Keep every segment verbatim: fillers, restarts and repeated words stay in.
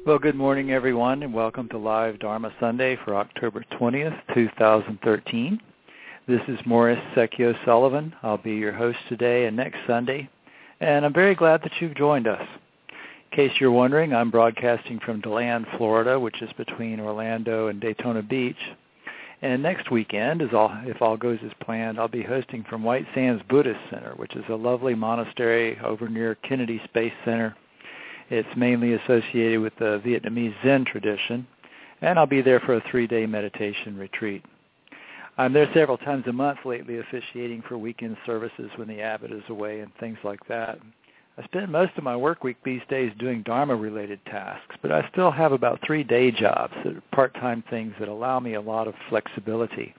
Well, good morning, everyone, and welcome to Live Dharma Sunday for October twentieth, two thousand thirteen. This is Morris Secchio Sullivan. I'll be your host today and next Sunday, and I'm very glad that you've joined us. In case you're wondering, I'm broadcasting from DeLand, Florida, which is between Orlando and Daytona Beach. And next weekend, as all, if all goes as planned, I'll be hosting from White Sands Buddhist Center, which is a lovely monastery over near Kennedy Space Center. It's mainly associated with the Vietnamese Zen tradition, and I'll be there for a three-day meditation retreat. I'm there several times a month lately officiating for weekend services when the abbot is away and things like that. I spend most of my work week these days doing Dharma-related tasks, but I still have about three day jobs that are part-time things that allow me a lot of flexibility.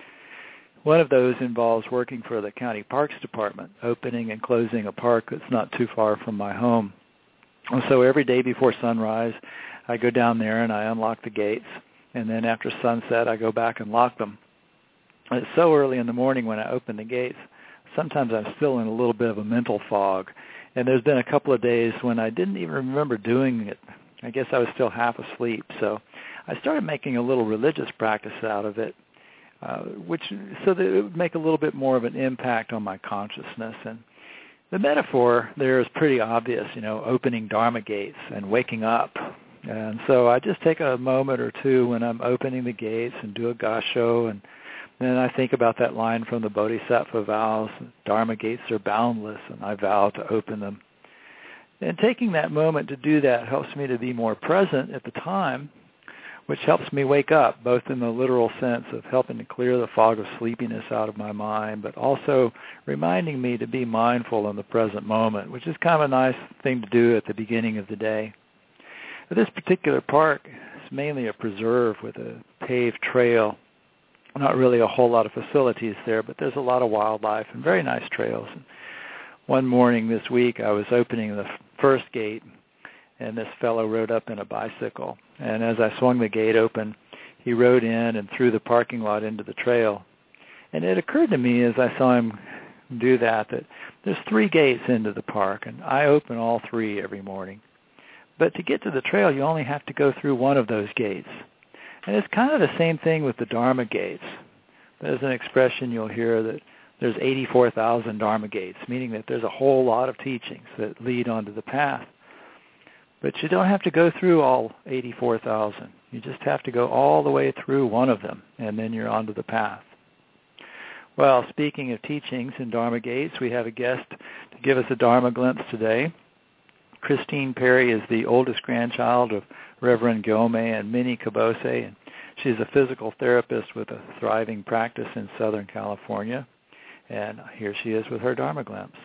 One of those involves working for the County Parks Department, opening and closing a park that's not too far from my home. And so every day before sunrise, I go down there and I unlock the gates, and then after sunset, I go back and lock them. It's so early in the morning when I open the gates, sometimes I'm still in a little bit of a mental fog, and there's been a couple of days when I didn't even remember doing it. I guess I was still half asleep, so I started making a little religious practice out of it, uh, which so that it would make a little bit more of an impact on my consciousness. And the metaphor there is pretty obvious, you know, opening Dharma gates and waking up. And so I just take a moment or two when I'm opening the gates and do a gasho, and then I think about that line from the Bodhisattva vows, Dharma gates are boundless, and I vow to open them. And taking that moment to do that helps me to be more present at the time, which helps me wake up, both in the literal sense of helping to clear the fog of sleepiness out of my mind, but also reminding me to be mindful in the present moment, which is kind of a nice thing to do at the beginning of the day. This particular park is mainly a preserve with a paved trail. Not really a whole lot of facilities there, but there's a lot of wildlife and very nice trails. One morning this week, I was opening the first gate, and this fellow rode up in a bicycle. And as I swung the gate open, he rode in and threw the parking lot into the trail. And it occurred to me as I saw him do that that there's three gates into the park, and I open all three every morning. But to get to the trail, you only have to go through one of those gates. And it's kind of the same thing with the Dharma gates. There's an expression you'll hear that there's eighty-four thousand Dharma gates, meaning that there's a whole lot of teachings that lead onto the path. But you don't have to go through all eighty-four thousand. You just have to go all the way through one of them, and then you're onto the path. Well, speaking of teachings and Dharma gates, we have a guest to give us a Dharma glimpse today. Christine Perry is the oldest grandchild of Reverend Gyome and Minnie Kabose, and she's a physical therapist with a thriving practice in Southern California. And here she is with her Dharma glimpse.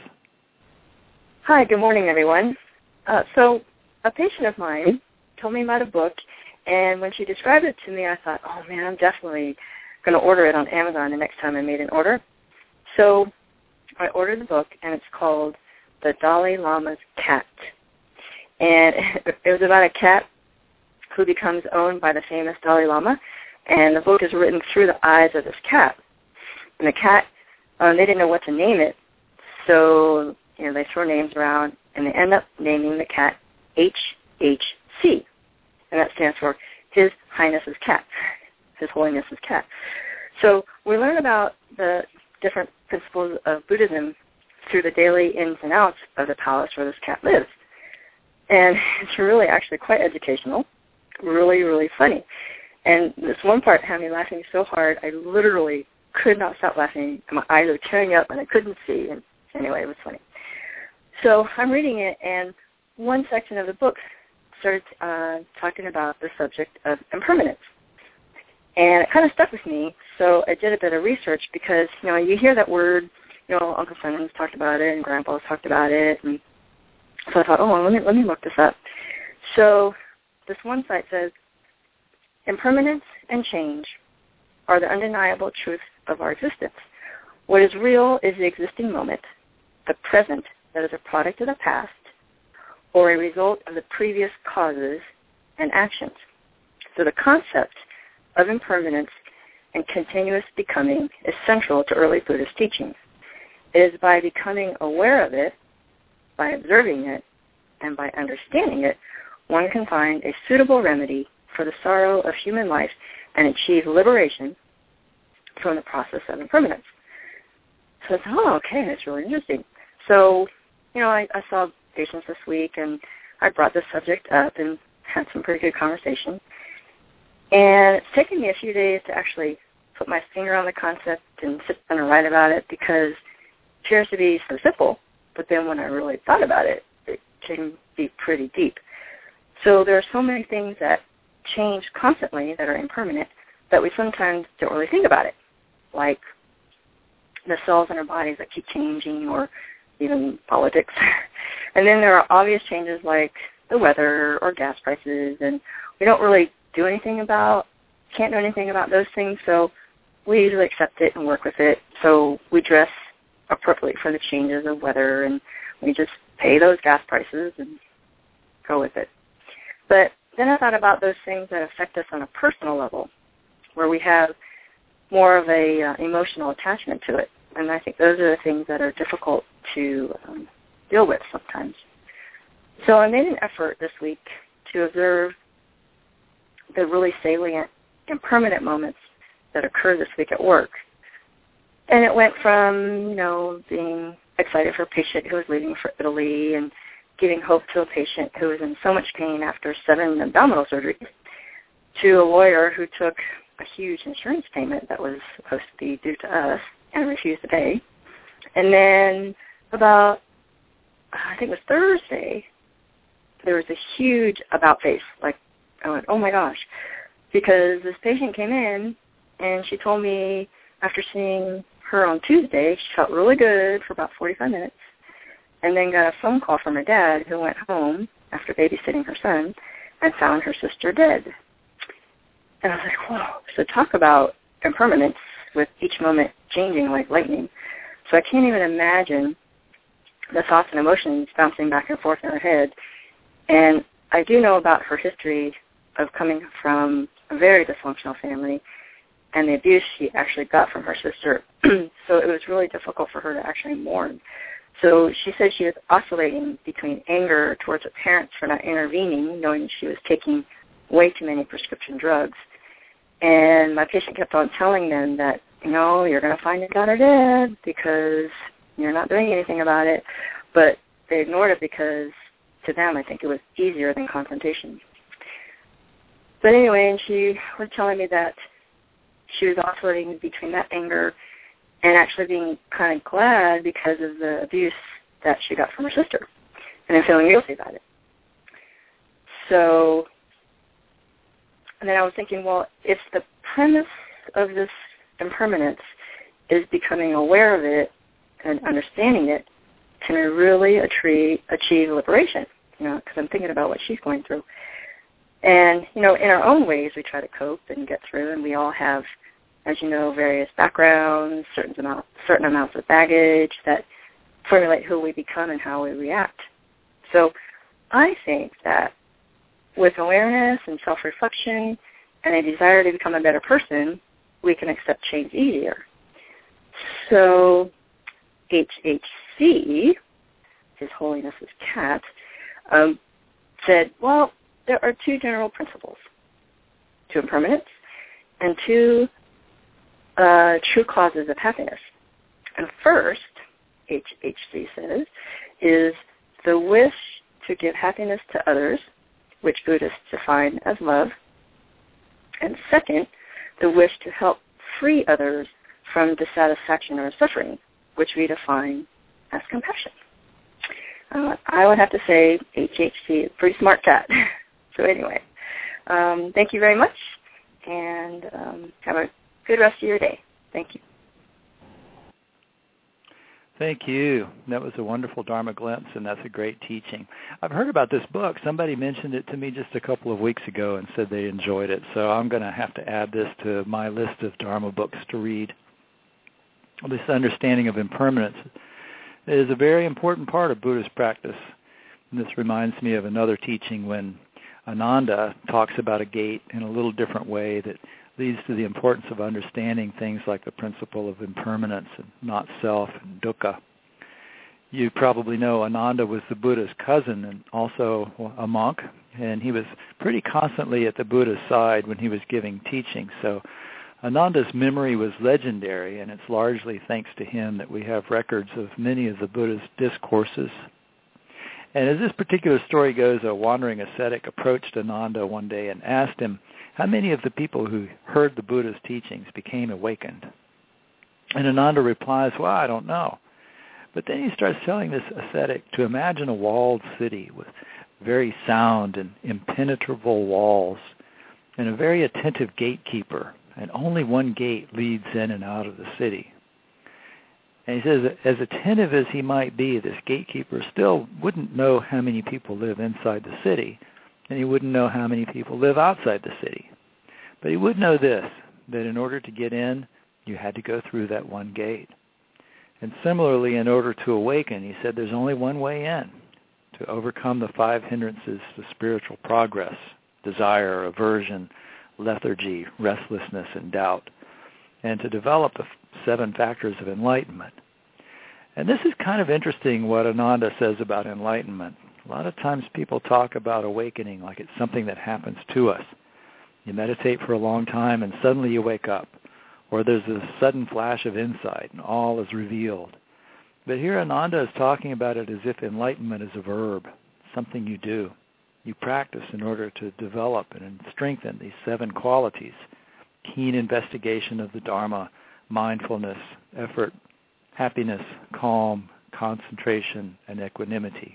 Hi, good morning, everyone. Uh, so a patient of mine told me about a book, and when she described it to me, I thought, oh, man, I'm definitely going to order it on Amazon the next time I made an order. So I ordered the book, and it's called The Dalai Lama's Cat. And it was about a cat who becomes owned by the famous Dalai Lama, and the book is written through the eyes of this cat. And the cat, um, they didn't know what to name it, so you know they throw names around, and they end up naming the cat H H C, and that stands for His Highness's Cat, His Holiness's Cat. So we learn about the different principles of Buddhism through the daily ins and outs of the palace where this cat lives. And it's really actually quite educational, really, really funny. And this one part had me laughing so hard, I literally could not stop laughing, and my eyes were tearing up, and I couldn't see. And anyway, it was funny. So I'm reading it, and one section of the book started uh, talking about the subject of impermanence. And it kind of stuck with me, so I did a bit of research because, you know, you hear that word, you know, Uncle Simon's talked about it, and Grandpa's talked about it, and so I thought, oh, well, let me, let me look this up. So this one site says, impermanence and change are the undeniable truths of our existence. What is real is the existing moment, the present that is a product of the past, or a result of the previous causes and actions. So the concept of impermanence and continuous becoming is central to early Buddhist teachings. It is by becoming aware of it, by observing it, and by understanding it, one can find a suitable remedy for the sorrow of human life and achieve liberation from the process of impermanence. So I thought, oh, okay, that's really interesting. So, you know, I, I saw patients this week, and I brought this subject up and had some pretty good conversation. And it's taken me a few days to actually put my finger on the concept and sit down and write about it because it appears to be so simple, but then when I really thought about it, it can be pretty deep. So there are so many things that change constantly that are impermanent that we sometimes don't really think about it, like the cells in our bodies that keep changing or even politics. And then there are obvious changes like the weather or gas prices, and we don't really do anything about, can't do anything about those things, so we usually accept it and work with it. So we dress appropriately for the changes of weather, and we just pay those gas prices and go with it. But then I thought about those things that affect us on a personal level, where we have more of a uh, emotional attachment to it. And I think those are the things that are difficult to um, deal with sometimes. So I made an effort this week to observe the really salient and permanent moments that occurred this week at work. And it went from, you know, being excited for a patient who was leaving for Italy and giving hope to a patient who was in so much pain after seven abdominal surgeries to a lawyer who took a huge insurance payment that was supposed to be due to us and refused to pay. And then about, I think it was Thursday, there was a huge about face. Like, I went, oh my gosh, because this patient came in and she told me after seeing her on Tuesday, she felt really good for about forty-five minutes, and then got a phone call from her dad who went home after babysitting her son and found her sister dead. And I was like, whoa. So talk about impermanence with each moment changing like lightning. So I can't even imagine the thoughts and emotions bouncing back and forth in her head. And I do know about her history of coming from a very dysfunctional family and the abuse she actually got from her sister. So it was really difficult for her to actually mourn. So she said she was oscillating between anger towards her parents for not intervening, knowing she was taking way too many prescription drugs. And my patient kept on telling them that, you know, you're going to find your daughter dead because you're not doing anything about it. But they ignored it because to them I think it was easier than confrontation. But anyway, and she was telling me that she was oscillating between that anger and actually being kind of glad because of the abuse that she got from her sister and then feeling guilty about it. So and then I was thinking, well, if the premise of this impermanence is becoming aware of it and understanding it, can I really achieve, achieve liberation? You know, because I'm thinking about what she's going through. And, you know, in our own ways, we try to cope and get through, and we all have, as you know, various backgrounds, certain, amount, certain amounts of baggage that formulate who we become and how we react. So I think that with awareness and self-reflection and a desire to become a better person, we can accept change easier. So H H C, His Holiness's cat, um, said, well, there are two general principles to impermanence and two uh, true causes of happiness. And first, H H C says, is the wish to give happiness to others, which Buddhists define as love. And second, the wish to help free others from dissatisfaction or suffering, which we define as compassion. Uh, I would have to say H H C is a pretty smart cat. So anyway, um, thank you very much, and um, have a good rest of your day. Thank you. Thank you. That was a wonderful Dharma glimpse, and that's a great teaching. I've heard about this book. Somebody mentioned it to me just a couple of weeks ago and said they enjoyed it, so I'm going to have to add this to my list of Dharma books to read. This understanding of impermanence is a very important part of Buddhist practice. And this reminds me of another teaching when Ananda talks about a gate in a little different way that leads to the importance of understanding things like the principle of impermanence and not self and dukkha. You probably know Ananda was the Buddha's cousin and also a monk, and he was pretty constantly at the Buddha's side when he was giving teaching. So Ananda's memory was legendary, and it's largely thanks to him that we have records of many of the Buddha's discourses. And as this particular story goes, a wandering ascetic approached Ananda one day and asked him how many of the people who heard the Buddha's teachings became awakened. And Ananda replies, well, I don't know. But then he starts telling this ascetic to imagine a walled city with very sound and impenetrable walls and a very attentive gatekeeper, and only one gate leads in and out of the city. And he says, as attentive as he might be, this gatekeeper still wouldn't know how many people live inside the city, and he wouldn't know how many people live outside the city. But he would know this, that in order to get in, you had to go through that one gate. And similarly, in order to awaken, he said there's only one way in, to overcome the five hindrances to spiritual progress: desire, aversion, lethargy, restlessness, and doubt, and to develop the seven factors of enlightenment. And this is kind of interesting what Ananda says about enlightenment. A lot of times people talk about awakening like it's something that happens to us. You meditate for a long time and suddenly you wake up. Or there's a sudden flash of insight and all is revealed. But here Ananda is talking about it as if enlightenment is a verb, something you do. You practice in order to develop and strengthen these seven qualities: keen investigation of the Dharma, mindfulness, effort, happiness, calm, concentration, and equanimity.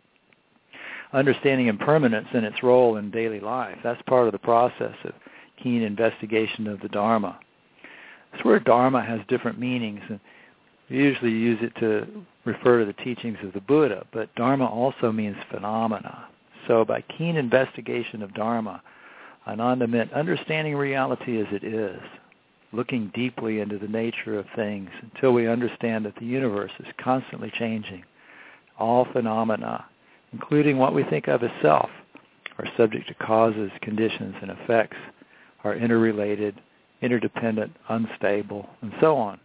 Understanding impermanence and its role in daily life, that's part of the process of keen investigation of the Dharma. This word Dharma has different meanings, and we usually use it to refer to the teachings of the Buddha, but Dharma also means phenomena. So by keen investigation of Dharma, Ananda meant understanding reality as it is, looking deeply into the nature of things until we understand that the universe is constantly changing. All phenomena, including what we think of as self, are subject to causes, conditions, and effects, are interrelated, interdependent, unstable, and so on.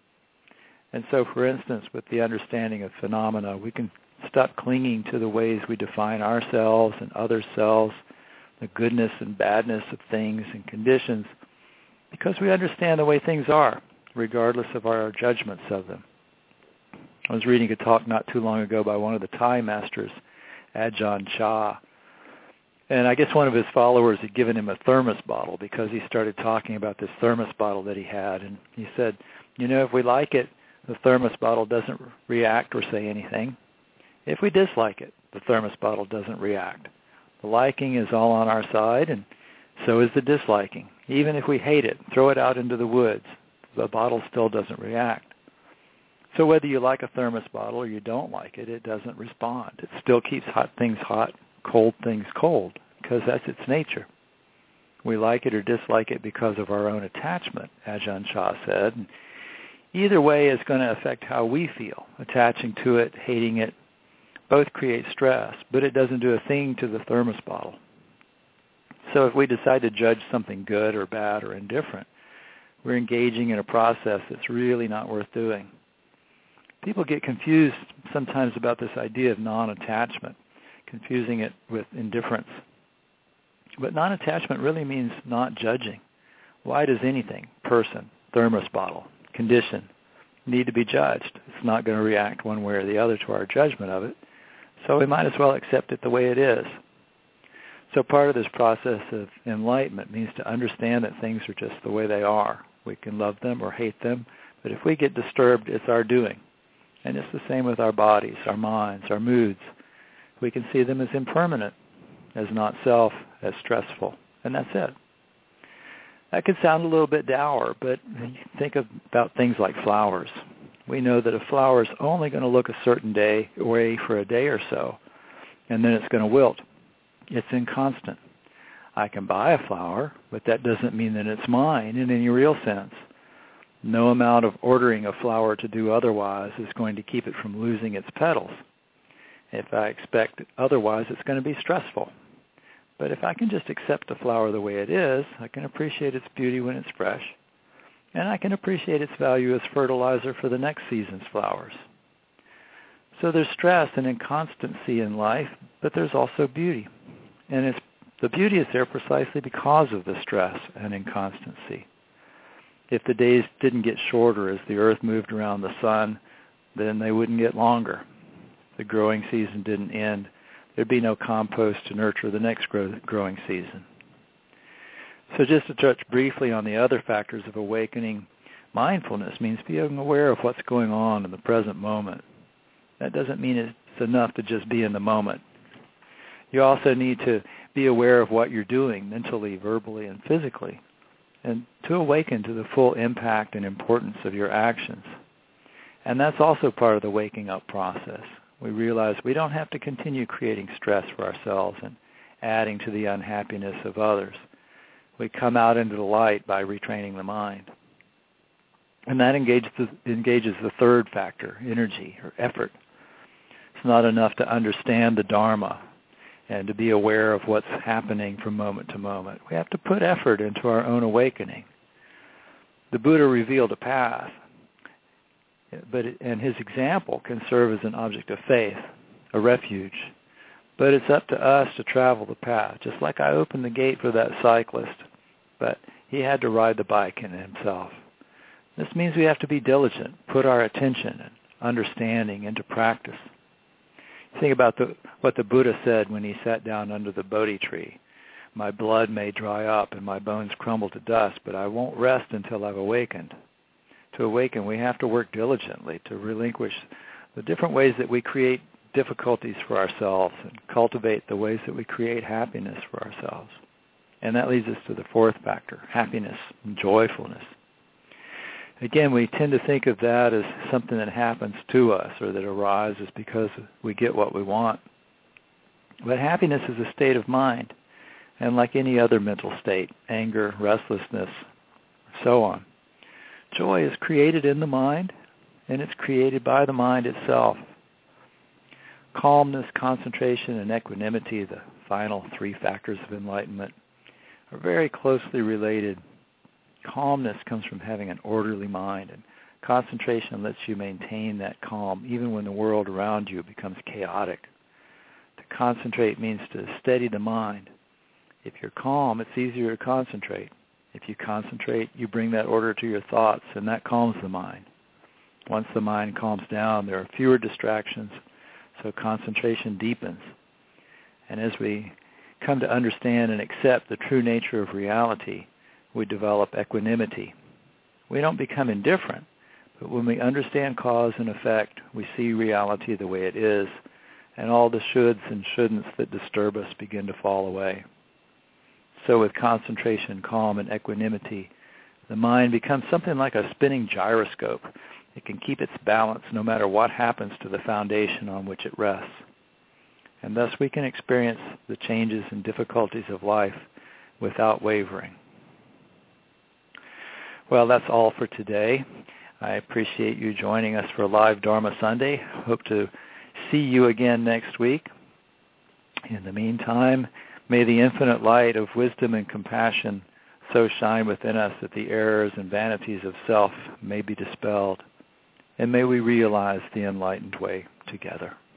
And so, for instance, with the understanding of phenomena, we can stop clinging to the ways we define ourselves and other selves, the goodness and badness of things and conditions, because we understand the way things are, regardless of our judgments of them. I was reading a talk not too long ago by one of the Thai masters, Ajahn Chah, and I guess one of his followers had given him a thermos bottle because he started talking about this thermos bottle that he had. And he said, you know, if we like it, the thermos bottle doesn't react or say anything. If we dislike it, the thermos bottle doesn't react. The liking is all on our side, and so is the disliking. Even if we hate it, throw it out into the woods, the bottle still doesn't react. So whether you like a thermos bottle or you don't like it, it doesn't respond. It still keeps hot things hot, cold things cold, because that's its nature. We like it or dislike it because of our own attachment, Ajahn Chah said. And either way is going to affect how we feel. Attaching to it, hating it, both create stress, but it doesn't do a thing to the thermos bottle. So if we decide to judge something good or bad or indifferent, we're engaging in a process that's really not worth doing. People get confused sometimes about this idea of non-attachment, confusing it with indifference. But non-attachment really means not judging. Why does anything, person, thermos bottle, condition, need to be judged? It's not going to react one way or the other to our judgment of it, so we might as well accept it the way it is. So part of this process of enlightenment means to understand that things are just the way they are. We can love them or hate them, but if we get disturbed, it's our doing. And it's the same with our bodies, our minds, our moods. We can see them as impermanent, as not self, as stressful, and that's it. That could sound a little bit dour, but think of, about things like flowers. We know that a flower is only going to look a certain day way for a day or so, and then it's going to wilt. It's inconstant. I can buy a flower, but that doesn't mean that it's mine in any real sense. No amount of ordering a flower to do otherwise is going to keep it from losing its petals. If I expect otherwise, it's going to be stressful. But if I can just accept the flower the way it is, I can appreciate its beauty when it's fresh, and I can appreciate its value as fertilizer for the next season's flowers. So there's stress and inconstancy in life, but there's also beauty. And it's, the beauty is there precisely because of the stress and inconstancy. If the days didn't get shorter as the earth moved around the sun, then they wouldn't get longer. If the growing season didn't end, there'd be no compost to nurture the next grow, growing season. So just to touch briefly on the other factors of awakening, mindfulness means being aware of what's going on in the present moment. That doesn't mean it's enough to just be in the moment. You also need to be aware of what you're doing mentally, verbally, and physically, and to awaken to the full impact and importance of your actions. And that's also part of the waking up process. We realize we don't have to continue creating stress for ourselves and adding to the unhappiness of others. We come out into the light by retraining the mind. And that engages the, engages the third factor, energy or effort. It's not enough to understand the Dharma and to be aware of what's happening from moment to moment. We have to put effort into our own awakening. The Buddha revealed a path, but it, and his example can serve as an object of faith, a refuge. But it's up to us to travel the path, just like I opened the gate for that cyclist, but he had to ride the bike in himself. This means we have to be diligent, put our attention and understanding into practice. Think about the, what the Buddha said when he sat down under the Bodhi tree. My blood may dry up and my bones crumble to dust, but I won't rest until I've awakened. To awaken, we have to work diligently to relinquish the different ways that we create difficulties for ourselves and cultivate the ways that we create happiness for ourselves. And that leads us to the fourth factor, happiness and joyfulness. Again, we tend to think of that as something that happens to us or that arises because we get what we want. But happiness is a state of mind, and like any other mental state, anger, restlessness, so on. Joy is created in the mind, and it's created by the mind itself. Calmness, concentration, and equanimity, the final three factors of enlightenment, are very closely related. Calmness comes from having an orderly mind, and concentration lets you maintain that calm even when the world around you becomes chaotic. To concentrate means to steady the mind. If you're calm, it's easier to concentrate. If you concentrate, you bring that order to your thoughts, and that calms the mind. Once the mind calms down, there are fewer distractions, so concentration deepens. And as we come to understand and accept the true nature of reality, we develop equanimity. We don't become indifferent, but when we understand cause and effect, we see reality the way it is, and all the shoulds and shouldn'ts that disturb us begin to fall away. So with concentration, calm, and equanimity, the mind becomes something like a spinning gyroscope. It can keep its balance no matter what happens to the foundation on which it rests. And thus we can experience the changes and difficulties of life without wavering. Well, that's all for today. I appreciate you joining us for Live Dharma Sunday. Hope to see you again next week. In the meantime, may the infinite light of wisdom and compassion so shine within us that the errors and vanities of self may be dispelled, and may we realize the enlightened way together.